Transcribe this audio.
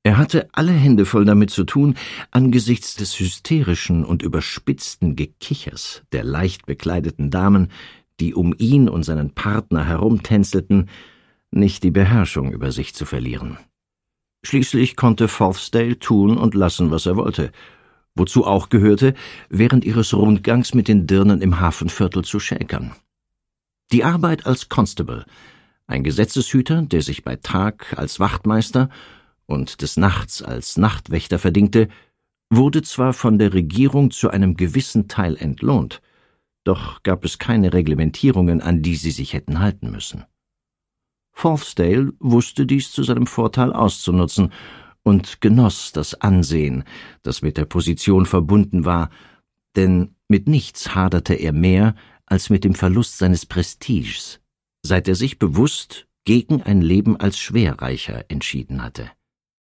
Er hatte alle Hände voll damit zu tun, angesichts des hysterischen und überspitzten Gekichers der leicht bekleideten Damen, die um ihn und seinen Partner herumtänzelten, nicht die Beherrschung über sich zu verlieren. Schließlich konnte Fothersdale tun und lassen, was er wollte, wozu auch gehörte, während ihres Rundgangs mit den Dirnen im Hafenviertel zu schäkern. Die Arbeit als Constable, ein Gesetzeshüter, der sich bei Tag als Wachtmeister und des Nachts als Nachtwächter verdingte, wurde zwar von der Regierung zu einem gewissen Teil entlohnt, doch gab es keine Reglementierungen, an die sie sich hätten halten müssen. Fothersdale wusste dies zu seinem Vorteil auszunutzen und genoss das Ansehen, das mit der Position verbunden war, denn mit nichts haderte er mehr als mit dem Verlust seines Prestiges, seit er sich bewusst gegen ein Leben als Schwerreicher entschieden hatte.